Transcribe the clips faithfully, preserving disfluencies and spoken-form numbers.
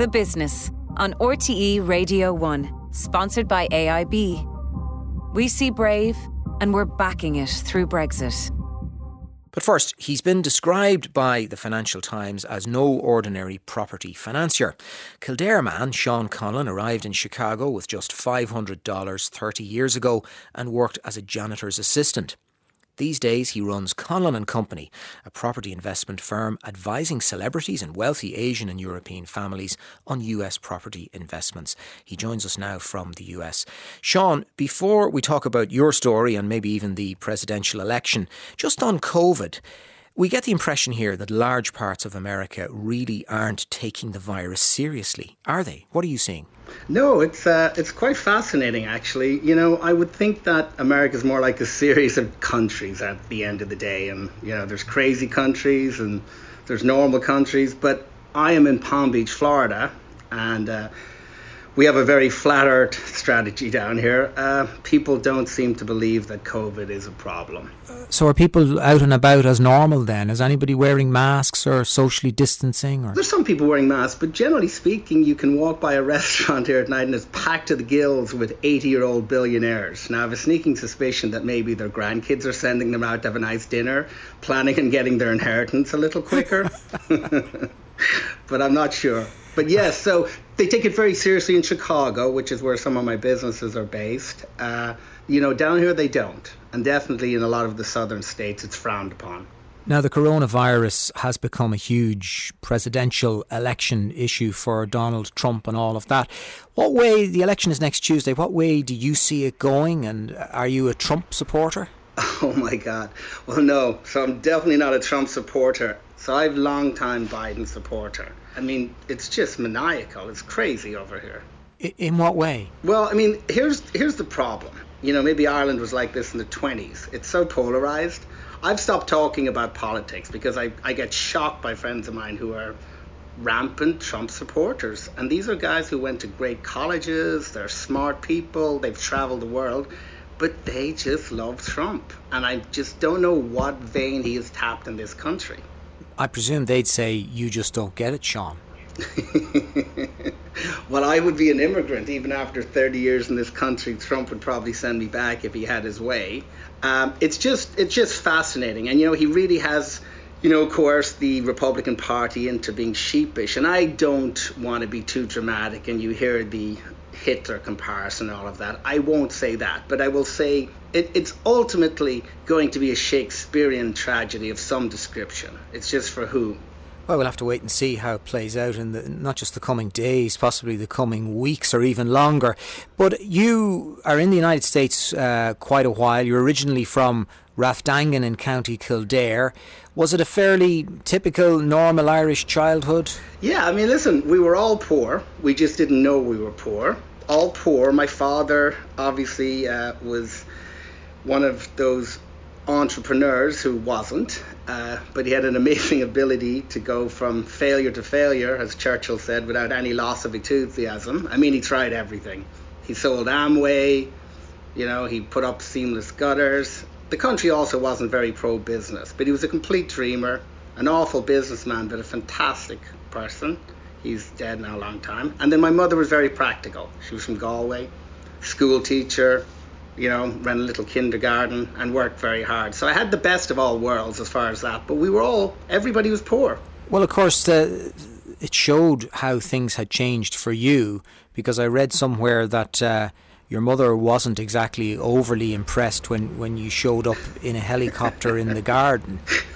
The Business on R T E Radio one, sponsored by A I B. We see Brave and we're backing it through Brexit. But first, he's been described by the Financial Times as no ordinary property financier. Kildare man Sean Conlon arrived in Chicago with just five hundred dollars thirty years ago and worked as a janitor's assistant. These days he runs Conlon and Company, a property investment firm advising celebrities and wealthy Asian and European families on U S property investments. He joins us now from the U S. Sean, before we talk about your story and maybe even the presidential election, just on COVID, we get the impression here that large parts of America really aren't taking the virus seriously, are they? What are you seeing? No, it's uh, it's quite fascinating, actually. You know, I would think that America is more like a series of countries at the end of the day. And, you know, there's crazy countries and there's normal countries. But I am in Palm Beach, Florida, and uh, we have a very flat earth strategy down here. Uh, people don't seem to believe that COVID is a problem. So are people out and about as normal then? Is anybody wearing masks or socially distancing? Or? There's some people wearing masks, but generally speaking, you can walk by a restaurant here at night and it's packed to the gills with eighty-year-old billionaires. Now, I have a sneaking suspicion that maybe their grandkids are sending them out to have a nice dinner, planning on getting their inheritance a little quicker. But I'm not sure. But yes, so they take it very seriously in Chicago, which is where some of my businesses are based. Uh, you know, down here they don't. And definitely in a lot of the southern states, it's frowned upon. Now, the coronavirus has become a huge presidential election issue for Donald Trump and all of that. What way, the election is next Tuesday, what way do you see it going? And are you a Trump supporter? Oh, my God. Well, no. So I'm definitely not a Trump supporter. So I'm a long-time Biden supporter. I mean, it's just maniacal. It's crazy over here. In what way? Well, I mean, here's here's the problem. You know, maybe Ireland was like this in the twenties. It's so polarized. I've stopped talking about politics because I, I get shocked by friends of mine who are rampant Trump supporters. And these are guys who went to great colleges. They're smart people. They've traveled the world. But they just love Trump. And I just don't know what vein he has tapped in this country. I presume they'd say you just don't get it, Sean. Well, I would be an immigrant. Even after thirty years in this country, Trump would probably send me back if he had his way. Um, it's just it's just fascinating. And, you know, he really has, you know, coerced the Republican Party into being sheepish. And I don't want to be too dramatic. And you hear the Hitler comparison, all of that. I won't say that. But I will say it, it's ultimately going to be a Shakespearean tragedy of some description. It's just for who? Well, we'll have to wait and see how it plays out in the, not just the coming days, possibly the coming weeks or even longer. But you are in the United States uh, quite a while. You're originally from Rathdangan in County Kildare. Was it a fairly typical, normal Irish childhood? Yeah, I mean, listen, we were all poor. We just didn't know we were poor. All poor. My father obviously uh, was one of those entrepreneurs who wasn't, uh, but he had an amazing ability to go from failure to failure, as Churchill said, without any loss of enthusiasm. I mean, he tried everything. He sold Amway, you know, he put up seamless gutters. The country also wasn't very pro-business, but he was a complete dreamer, an awful businessman, but a fantastic person. He's dead now a long time. And then my mother was very practical. She was from Galway, school teacher, you know, ran a little kindergarten and worked very hard. So I had the best of all worlds as far as that. But we were all, everybody was poor. Well, of course, uh, it showed how things had changed for you, because I read somewhere that uh, your mother wasn't exactly overly impressed when, when you showed up in a helicopter in the garden.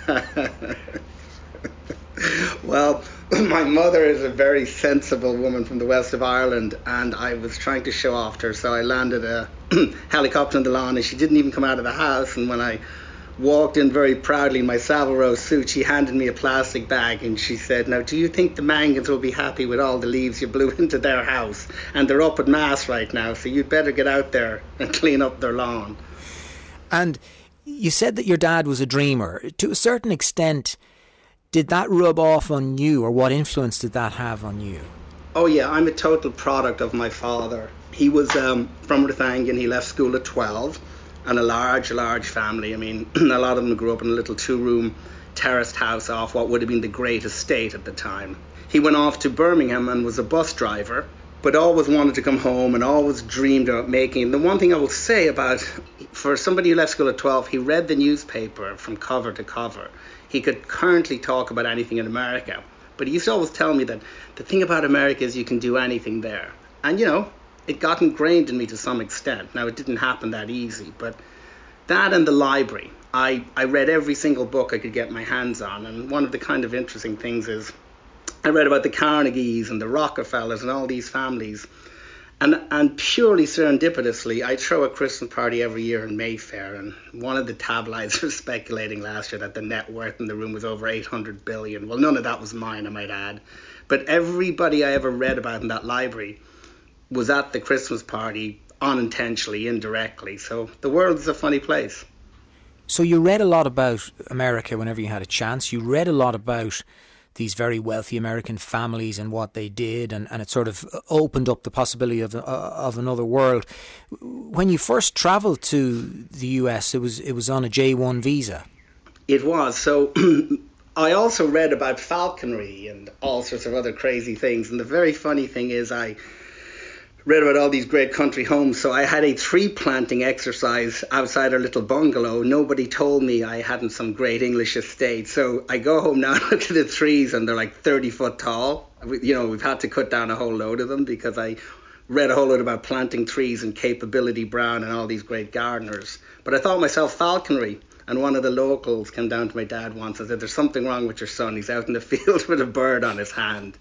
Well, my mother is a very sensible woman from the west of Ireland, and I was trying to show off to her, so I landed a helicopter on the lawn, and she didn't even come out of the house. And when I walked in very proudly in my Savile Row suit, she handed me a plastic bag, and she said, "Now, do you think the Mangans will be happy with all the leaves you blew into their house? And they're up at Mass right now, so you'd better get out there and clean up their lawn." And you said that your dad was a dreamer. To a certain extent, did that rub off on you, or what influence did that have on you? Oh yeah, I'm a total product of my father. He was um, from Rathangan. He left school at twelve, and a large, large family. I mean, a lot of them grew up in a little two-room terraced house off what would have been the great estate at the time. he went off to Birmingham and was a bus driver, but always wanted to come home and always dreamed about making it. And the one thing I will say about, for somebody who left school at twelve, he read the newspaper from cover to cover. He could currently talk about anything in America. But he used to always tell me that the thing about America is you can do anything there. And, you know, it got ingrained in me to some extent. Now, it didn't happen that easy, but that and the library. I, I read every single book I could get my hands on. And one of the kind of interesting things is I read about the Carnegies and the Rockefellers and all these families. And and purely serendipitously, I throw a Christmas party every year in Mayfair, and one of the tabloids was speculating last year that the net worth in the room was over eight hundred billion. Well, none of that was mine, I might add. But everybody I ever read about in that library was at the Christmas party unintentionally, indirectly. So the world is a funny place. So you read a lot about America whenever you had a chance. You read a lot about these very wealthy American families and what they did, and, and it sort of opened up the possibility of uh, of another world. When you first travelled to the U S, it was it was on a J one visa. It was. So I also read about falconry and all sorts of other crazy things. And the very funny thing is I read about all these great country homes. So I had a tree planting exercise outside our little bungalow. Nobody told me I hadn't some great English estate. So I go home now and look at the trees, and they're like thirty foot tall. You know, we've had to cut down a whole load of them because I read a whole lot about planting trees and Capability Brown and all these great gardeners. But I thought myself falconry. And one of the locals came down to my dad once and said, "There's something wrong with your son. He's out in the field with a bird on his hand."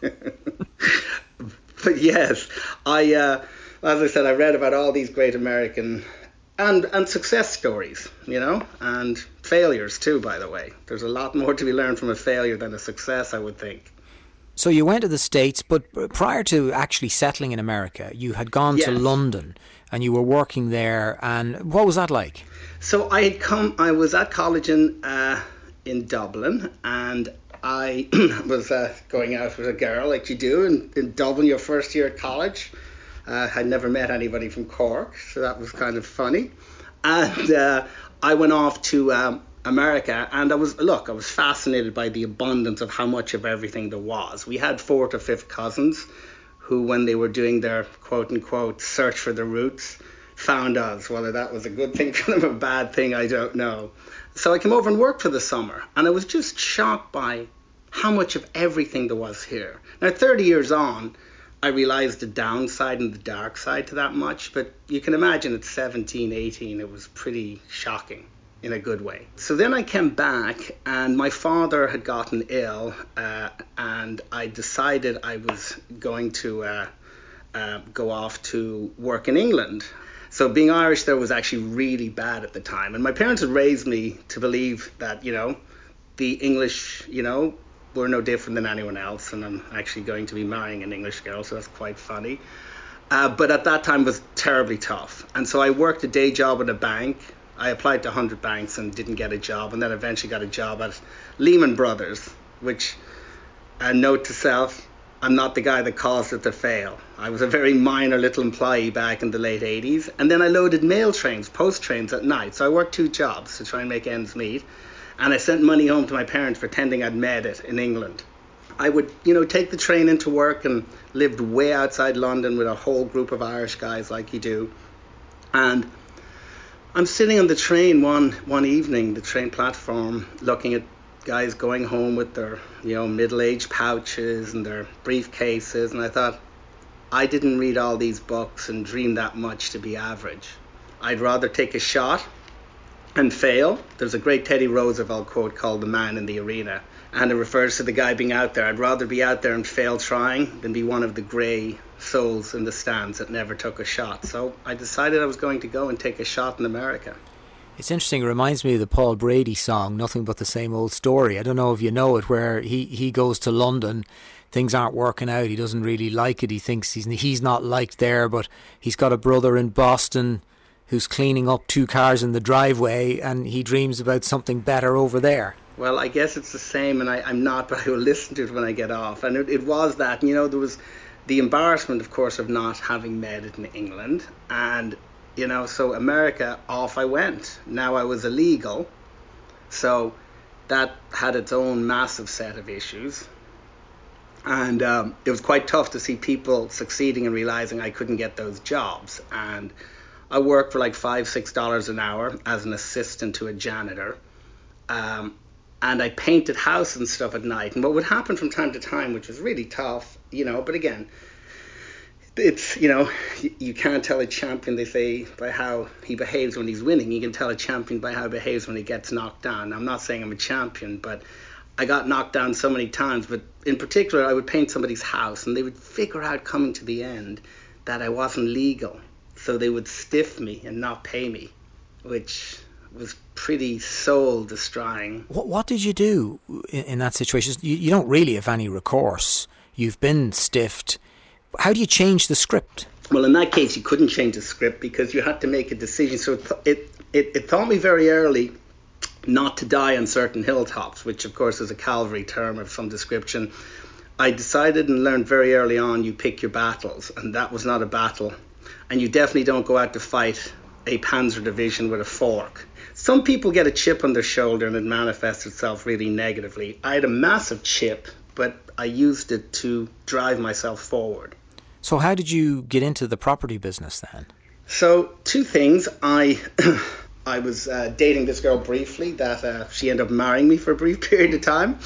But yes, I, uh, as I said, I read about all these great American and and success stories, you know, and failures too, by the way. There's a lot more to be learned from a failure than a success, I would think. So you went to the States, but prior to actually settling in America, you had gone yes. to London and you were working there. And what was that like? So I had come, I was at college in, uh, in Dublin, and I was uh, going out with a girl like you do in, in Dublin, your first year at college. Uh, I'd never met anybody from Cork, so that was kind of funny. And uh, I went off to um, America, and I was, look, I was fascinated by the abundance of how much of everything there was. We had fourth or fifth cousins who, when they were doing their quote-unquote search for their roots, found us. Whether that was a good thing for them or a bad thing, I don't know. So I came over and worked for the summer, and I was just shocked by how much of everything there was here. Now, thirty years on, I realized the downside and the dark side to that much, but you can imagine at seventeen, eighteen, it was pretty shocking in a good way. So then I came back, and my father had gotten ill, uh, and I decided I was going to uh, uh, go off to work in England. So being Irish there was actually really bad at the time. And my parents had raised me to believe that, you know, the English, you know, were no different than anyone else. And I'm actually going to be marrying an English girl, so that's quite funny. Uh, but at that time it was terribly tough. And so I worked a day job at a bank. I applied to one hundred banks and didn't get a job. And then eventually got a job at Lehman Brothers, which, a note to self, I'm not the guy that caused it to fail. I was a very minor little employee back in the late eighties. And then I loaded mail trains, post trains at night. So I worked two jobs to try and make ends meet. And I sent money home to my parents pretending I'd made it in England. I would, you know, take the train into work and lived way outside London with a whole group of Irish guys like you do. And I'm sitting on the train one, one evening, the train platform, looking at guys going home with their, you know, middle-aged pouches and their briefcases, and I thought, I didn't read all these books and dream that much to be average. I'd rather take a shot and fail. There's a great Teddy Roosevelt quote called "The Man in the Arena," and it refers to the guy being out there. I'd rather be out there and fail trying than be one of the grey souls in the stands that never took a shot. So I decided I was going to go and take a shot in America. It's interesting, it reminds me of the Paul Brady song, Nothing But the Same Old Story. I don't know if you know it, where he, he goes to London, things aren't working out, he doesn't really like it, he thinks he's he's not liked there, but he's got a brother in Boston who's cleaning up two cars in the driveway, and he dreams about something better over there. Well, I guess it's the same, and I, I'm not, but I will listen to it when I get off. And it, it was that, you know, there was the embarrassment, of course, of not having made it in England, and you know, so America, off I went. Now I was illegal, so that had its own massive set of issues. And um, it was quite tough to see people succeeding and realizing I couldn't get those jobs. And I worked for like five, six dollars an hour as an assistant to a janitor. Um, and I painted houses and stuff at night. And what would happen from time to time, which was really tough, you know, but again, it's, you know, you, you can't tell a champion, they say, by how he behaves when he's winning. You can tell a champion by how he behaves when he gets knocked down. I'm not saying I'm a champion, but I got knocked down so many times. But in particular, I would paint somebody's house and they would figure out coming to the end that I wasn't legal. So they would stiff me and not pay me, which was pretty soul destroying. What, what did you do in, in that situation? You, you don't really have any recourse. You've been stiffed. How do you change the script? Well, in that case, you couldn't change the script because you had to make a decision. So it it, it, it taught me very early not to die on certain hilltops, which of course is a cavalry term of some description. I decided and learned very early on, you pick your battles, and that was not a battle. And you definitely don't go out to fight a Panzer division with a fork. Some people get a chip on their shoulder and it manifests itself really negatively. I had a massive chip, but I used it to drive myself forward. So how did you get into the property business then? So two things. I I was uh, dating this girl briefly that uh, she ended up marrying me for a brief period of time.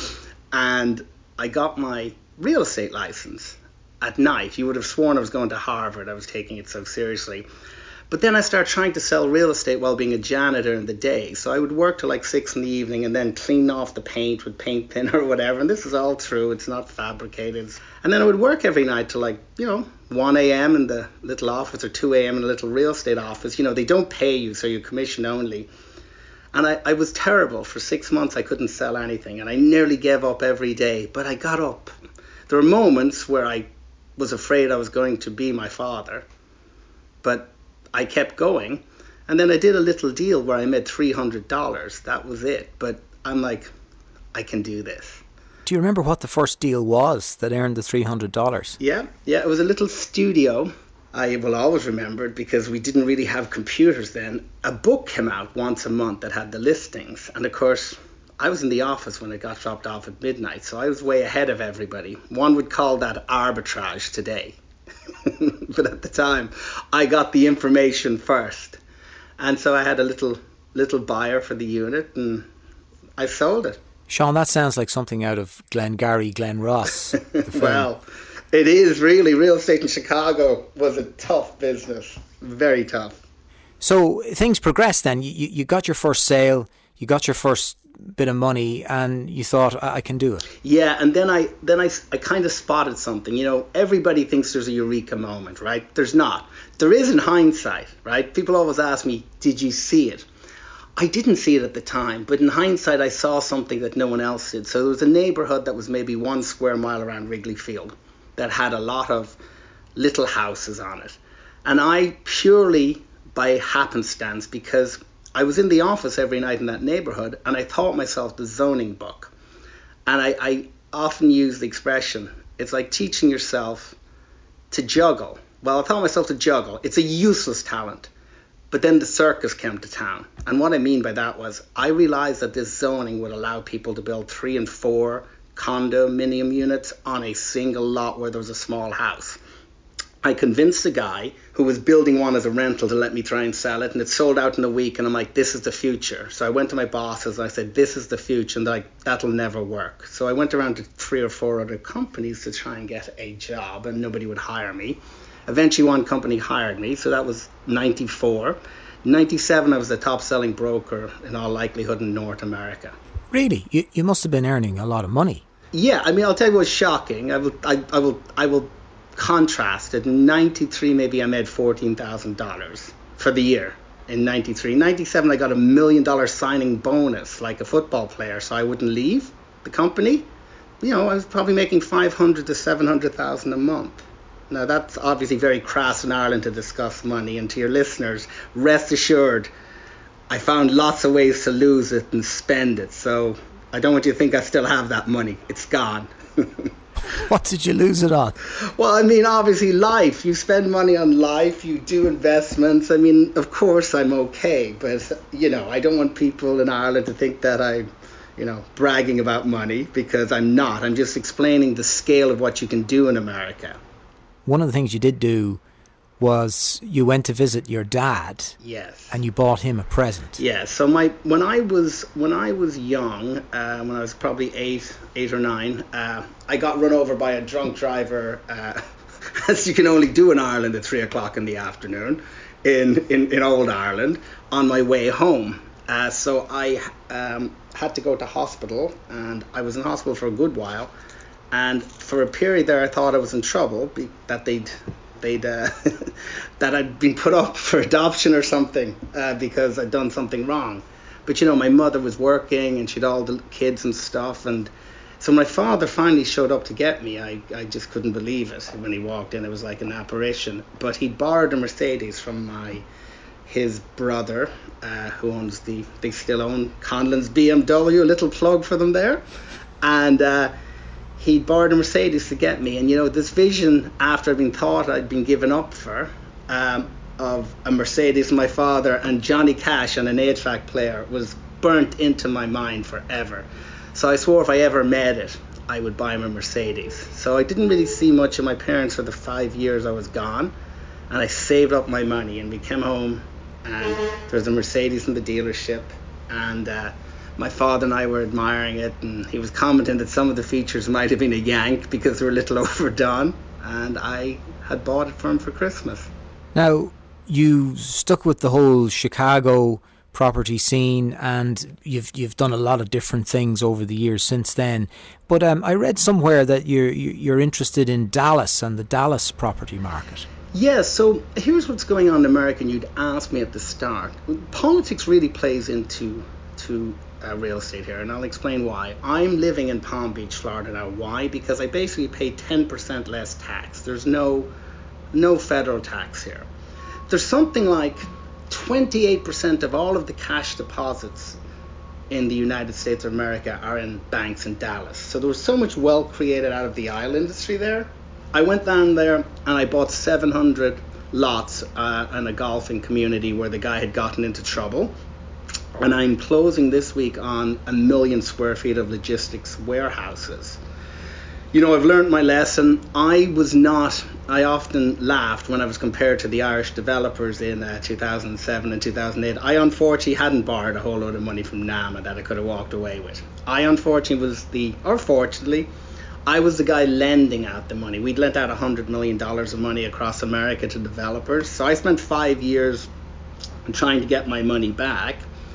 And I got my real estate license at night. You would have sworn I was going to Harvard. I was taking it so seriously. But then I started trying to sell real estate while being a janitor in the day. So I would work till like six in the evening and then clean off the paint with paint thinner or whatever. And this is all true. It's not fabricated. And then I would work every night till like, you know, one a.m. in the little office or two a.m. in the little real estate office. You know, they don't pay you, so you're commission only. And I, I was terrible. For six months, I couldn't sell anything. And I nearly gave up every day. But I got up. There were moments where I was afraid I was going to be my father. But I kept going, and then I did a little deal where I made three hundred dollars. That was it. But I'm like, I can do this. Do you remember what the first deal was that earned the three hundred dollars? Yeah, yeah, it was a little studio. I will always remember it because we didn't really have computers then. A book came out once a month that had the listings. And of course, I was in the office when it got dropped off at midnight, so I was way ahead of everybody. One would call that arbitrage today. But at the time, I got the information first. And so I had a little little buyer for the unit and I sold it. Sean, that sounds like something out of Glengarry Glen Ross. Well, it is really. Real estate in Chicago was a tough business. Very tough. So things progressed then. You, you got your first sale, you got your first bit of money, and you thought, I, I can do it. Yeah, and then I then I, I kind of spotted something. You know, everybody thinks there's a eureka moment, right? There's not. There is in hindsight, right? People always ask me, did you see it? I didn't see it at the time, but in hindsight, I saw something that no one else did. So there was a neighborhood that was maybe one square mile around Wrigley Field that had a lot of little houses on it. And I purely by happenstance, because I was in the office every night in that neighborhood and I taught myself the zoning book. And I, I often use the expression, it's like teaching yourself to juggle. Well, I taught myself to juggle. It's a useless talent. But then the circus came to town. And what I mean by that was I realized that this zoning would allow people to build three and four condominium units on a single lot where there was a small house. I convinced a guy who was building one as a rental to let me try and sell it, and it sold out in a week, and I'm like, this is the future. So I went to my bosses and I said, this is the future, and they're like, that'll never work. So I went around to three or four other companies to try and get a job, and nobody would hire me. Eventually one company hired me, so that was ninety-four. ninety-seven I was the top selling broker in all likelihood in North America. Really? You, you must have been earning a lot of money. Yeah, I mean, I'll tell you what's shocking. I will, I, I will, I will contrast it. In ninety-three, maybe I made fourteen thousand dollars for the year. In ninety-three, ninety-seven, I got a million dollar signing bonus like a football player, so I wouldn't leave the company. You know, I was probably making five hundred to seven hundred thousand a month. Now that's obviously very crass in Ireland to discuss money, and to your listeners, rest assured, I found lots of ways to lose it and spend it. So I don't want you to think I still have that money. It's gone. What did you lose it on? Well, I mean, obviously life. You spend money on life, you do investments. I mean, of course I'm okay, but, you know, I don't want people in Ireland to think that I, you know, bragging about money, because I'm not. I'm just explaining the scale of what you can do in America. One of the things you did do was you went to visit your dad. Yes. And you bought him a present. Yeah. So my when I was when I was young, uh, when I was probably eight, eight or nine, uh, I got run over by a drunk driver, uh, as you can only do in Ireland at three o'clock in the afternoon, in in, in old Ireland, on my way home. Uh, so I um, had to go to hospital, and I was in hospital for a good while. And for a period there, I thought I was in trouble, be, that they'd. They'd uh, that I'd been put up for adoption or something uh, because I'd done something wrong. But you know, my mother was working and she'd all the kids and stuff, and so my father finally showed up to get me. I, I just couldn't believe it when he walked in. It was like an apparition. But he'd borrowed a Mercedes from my his brother, uh, who owns the they still own Conlon's B M W. A little plug for them there, and. Uh, He borrowed a Mercedes to get me, and you know, this vision after I'd been thought I'd been given up for, um, of a Mercedes, my father, and Johnny Cash and an eight track player was burnt into my mind forever. So I swore if I ever met it, I would buy him a Mercedes. So I didn't really see much of my parents for the five years I was gone, and I saved up my money, and we came home, and there was a Mercedes in the dealership, and uh, my father and I were admiring it, and he was commenting that some of the features might have been a yank because they were a little overdone, and I had bought it for him for Christmas. Now, you stuck with the whole Chicago property scene, and you've you've done a lot of different things over the years since then. But um, I read somewhere that you're you're interested in Dallas and the Dallas property market. Yeah, so here's what's going on in America, and you'd asked me at the start. Politics really plays into to Uh, real estate here, and I'll explain why. I'm living in Palm Beach, Florida now. Why? Because I basically pay ten percent less tax. There's no no federal tax here. There's something like twenty-eight percent of all of the cash deposits in the United States of America are in banks in Dallas. So there was so much wealth created out of the oil industry there. I went down there and I bought seven hundred lots uh, in a golfing community where the guy had gotten into trouble. And I'm closing this week on a million square feet of logistics warehouses. You know, I've learned my lesson. I was not, I often laughed when I was compared to the Irish developers in uh, two thousand seven and two thousand eight. I unfortunately hadn't borrowed a whole load of money from NAMA that I could have walked away with. I unfortunately was the, or fortunately, I was the guy lending out the money. We'd lent out one hundred million dollars of money across America to developers. So I spent five years trying to get my money back.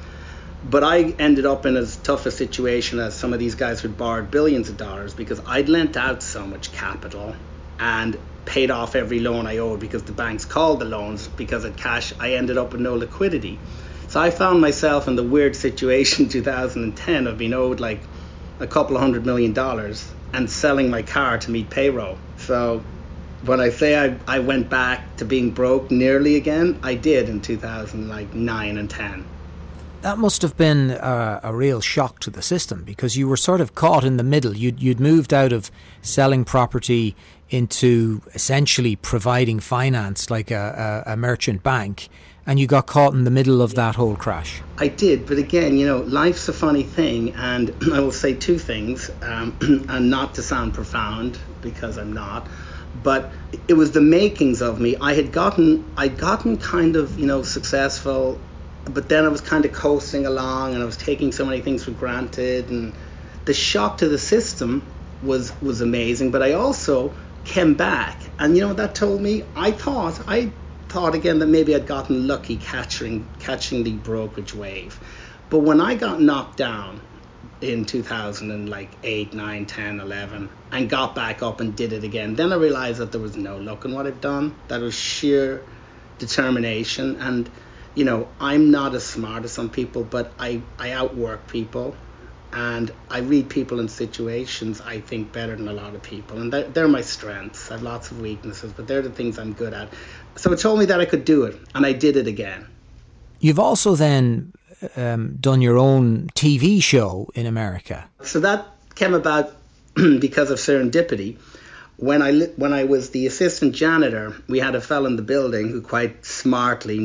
But I ended up in as tough a situation as some of these guys who'd borrowed billions of dollars, because I'd lent out so much capital and paid off every loan I owed because the banks called the loans because at cash I ended up with no liquidity. So I found myself in the weird situation in two thousand ten of being owed like a couple of hundred million dollars and selling my car to meet payroll. So when I say I, I went back to being broke nearly again, I did in two thousand nine and ten. That must have been a, a real shock to the system, because you were sort of caught in the middle. You'd, you'd moved out of selling property into essentially providing finance like a, a, a merchant bank, and you got caught in the middle of that whole crash. I did, but again, you know, life's a funny thing, and I will say two things, um, and not to sound profound, because I'm not, but it was the makings of me. I had gotten, I'd gotten kind of, you know, successful, but then I was kind of coasting along, and I was taking so many things for granted, and the shock to the system was was amazing. But I also came back, and you know what that told me? I thought I thought again that maybe I'd gotten lucky catching catching the brokerage wave. But when I got knocked down in two thousand eight, nine, ten, eleven, and got back up and did it again, then I realized that there was no luck in what I've done. That was sheer determination. And you know, I'm not as smart as some people, but I, I outwork people, and I read people in situations, I think, better than a lot of people. And they're, they're my strengths. I have lots of weaknesses, but they're the things I'm good at. So it told me that I could do it, and I did it again. You've also then um, done your own T V show in America. So that came about because of serendipity. When I, when I was the assistant janitor, we had a fellow in the building who quite smartly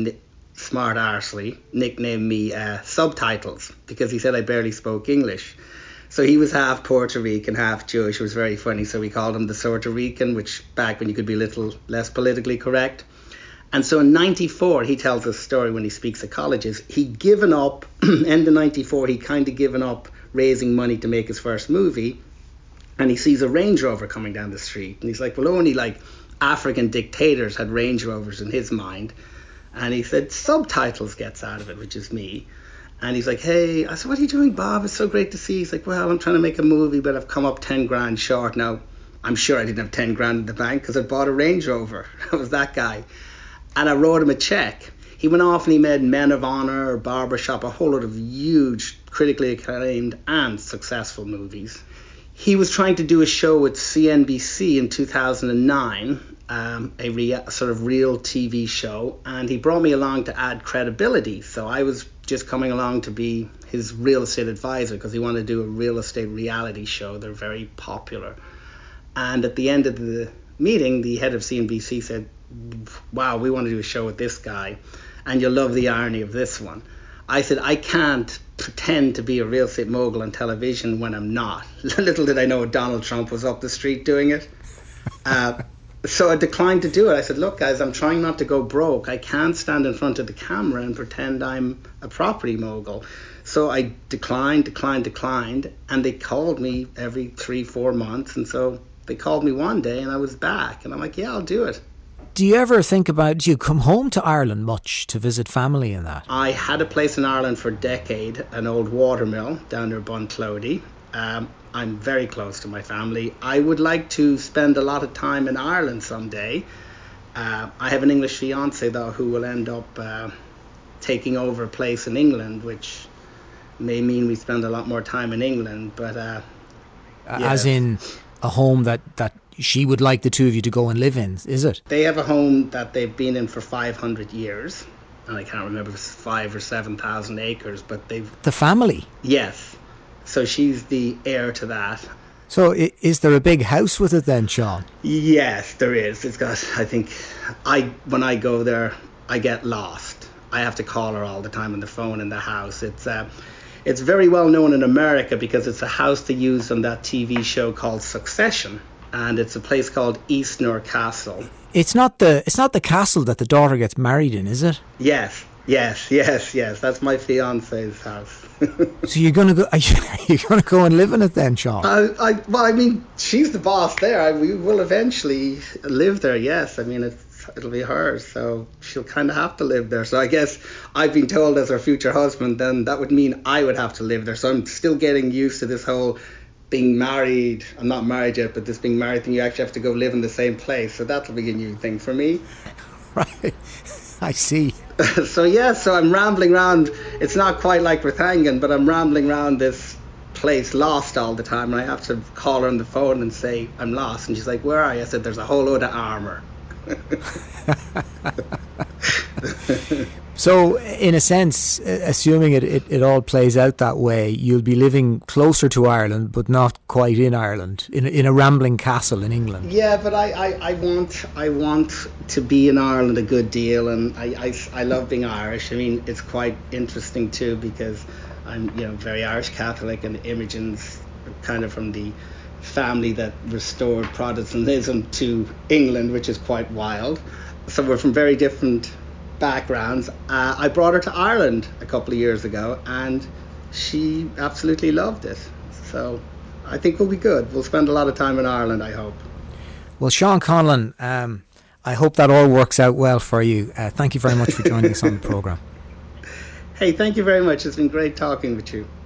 smart arsely, nicknamed me uh, Subtitles because he said I barely spoke English. So he was half Puerto Rican, half Jewish. It was very funny. So we called him the Puerto Rican, which back when you could be a little less politically correct. And so in ninety-four, he tells us a story when he speaks at colleges. He'd given up, end of ninety-four, he'd kind of given up raising money to make his first movie. And he sees a Range Rover coming down the street. And he's like, well, only like African dictators had Range Rovers in his mind. And he said, Subtitles gets out of it, which is me. And he's like, hey, I said, what are you doing, Bob? It's so great to see you. He's like, well, I'm trying to make a movie, but I've come up ten grand short. Now, I'm sure I didn't have ten grand in the bank because I bought a Range Rover. I was that guy. And I wrote him a check. He went off and he made Men of Honor, Barbershop, a whole lot of huge, critically acclaimed and successful movies. He was trying to do a show with C N B C in two thousand nine, um, a, rea- a sort of real T V show, and he brought me along to add credibility. So I was just coming along to be his real estate advisor because he wanted to do a real estate reality show. They're very popular. And at the end of the meeting, the head of C N B C said, wow, we want to do a show with this guy, and you'll love the irony of this one. I said, I can't pretend to be a real estate mogul on television when I'm not. Little did I know Donald Trump was up the street doing it. Uh, so I declined to do it. I said, look, guys, I'm trying not to go broke. I can't stand in front of the camera and pretend I'm a property mogul. So I declined, declined, declined, and they called me every three, four months. And so they called me one day and I was back. And I'm like, yeah, I'll do it. Do you ever think about, do you come home to Ireland much to visit family and that? I had a place in Ireland for a decade, an old watermill down near Bunclody. Um, I'm very close to my family. I would like to spend a lot of time in Ireland someday. Uh, I have an English fiance, though, who will end up uh, taking over a place in England, which may mean we spend a lot more time in England. But uh, yeah. As in a home that, that she would like the two of you to go and live in, is it? They have a home that they've been in for five hundred years. And I can't remember if it's five or seven thousand acres, but they've... The family? Yes. So she's the heir to that. So is there a big house with it then, Sean? Yes, there is. It's got, I think, I when I go there, I get lost. I have to call her all the time on the phone in the house. It's uh, it's very well known in America because it's a house they used on that T V show called Succession. And it's a place called Eastnor Castle. It's not the it's not the castle that the daughter gets married in, is it? Yes, yes, yes, yes. That's my fiance's house. So you're gonna go? Are you, are you gonna go and live in it then, Sean? I, I, well, I mean, she's the boss there. I, we will eventually live there. Yes, I mean it's it'll be hers, so she'll kind of have to live there. So I guess I've been told as her future husband, then that would mean I would have to live there. So I'm still getting used to this whole being married. I'm not married yet, but this being married thing, you actually have to go live in the same place. So that'll be a new thing for me. Right. I see. So yeah, so I'm rambling around. It's not quite like Rathangan, but I'm rambling around this place lost all the time. And I have to call her on the phone and say, I'm lost. And she's like, where are you? I said, there's a whole load of armour. So, in a sense, assuming it, it, it all plays out that way, you'll be living closer to Ireland, but not quite in Ireland, in, in a rambling castle in England. Yeah, but I, I, I want I want to be in Ireland a good deal, and I, I, I love being Irish. I mean, it's quite interesting too because I'm you know very Irish Catholic, and Imogen's kind of from the family that restored Protestantism to England, which is quite wild. So we're from very different backgrounds. Uh, I brought her to Ireland a couple of years ago and she absolutely loved it. So I think we'll be good. We'll spend a lot of time in Ireland, I hope. Well, Sean Conlon, um, I hope that all works out well for you. Uh, thank you very much for joining us on the programme. Hey, thank you very much. It's been great talking with you.